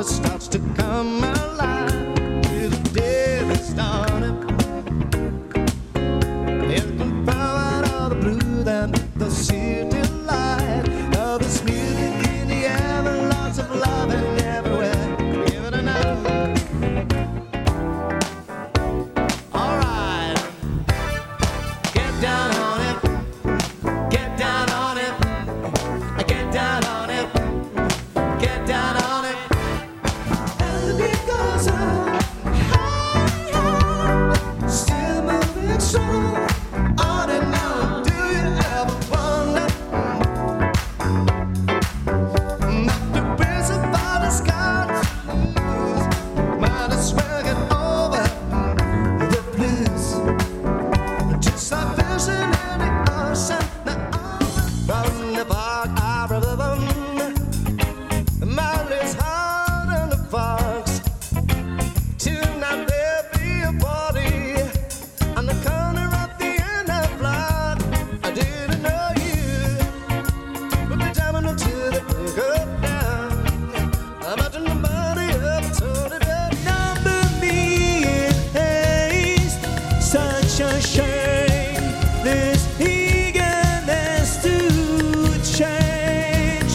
starts to come alive till the day that's dawning. It can pour out all the blue that the city light. All this music in the air and lots of loving everywhere. Give it a night. All right, get down on it, get down on it, get down on it, get down on it. And the beat goes on, high, still moving strong. On and on, do you ever wonder that the prince of all the skies might as well get over the blues? Just like fishing in the ocean, from the park I remember. Mine is hard in the fox. Tonight there'll be a party on the corner of the end of block. I didn't know you would be jamming until the break of dawn. I'm out in the body of Tony Bell. Number me in haste, such a shame. This eagerness to change.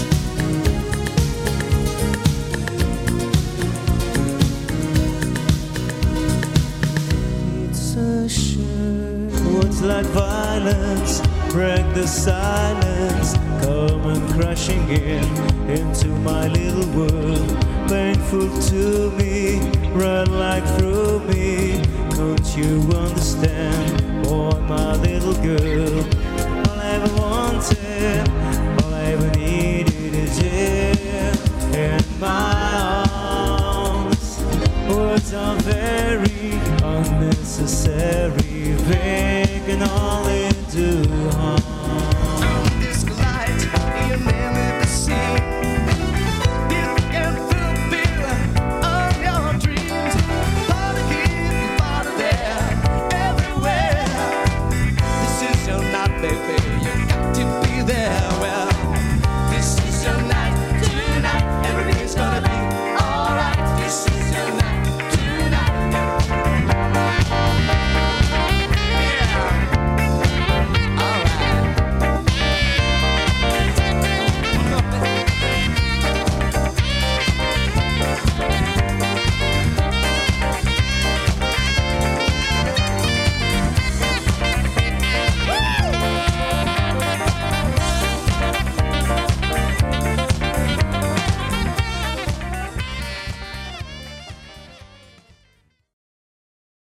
It's a shame. Words like violence break the silence, coming crashing into my little world. Painful to me, run like through me. Can't you understand, oh my little girl? All I ever wanted, all I ever needed is you in my arms. Words are very unnecessary, they can only do harm. This light, you name it, the sea. You can fulfill all your dreams. Wanna keep you out of there, everywhere. This is your night, baby.